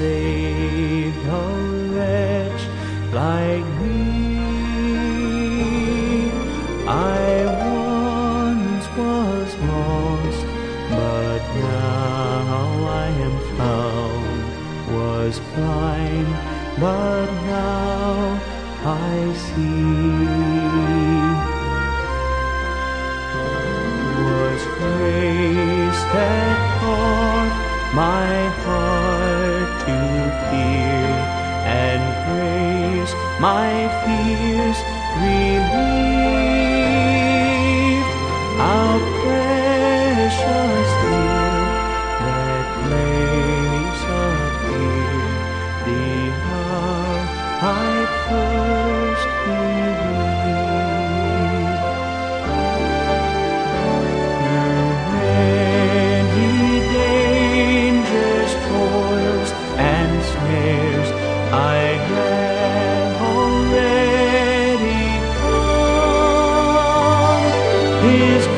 saved a wretch like me. I once was lost, but now I am found, was blind, but now I see. Was grace that taught my heart to fear, and grace my fears relieved. How precious did that grace appear the hour I first believed. Through many dangers, toils, and snares I have already come. His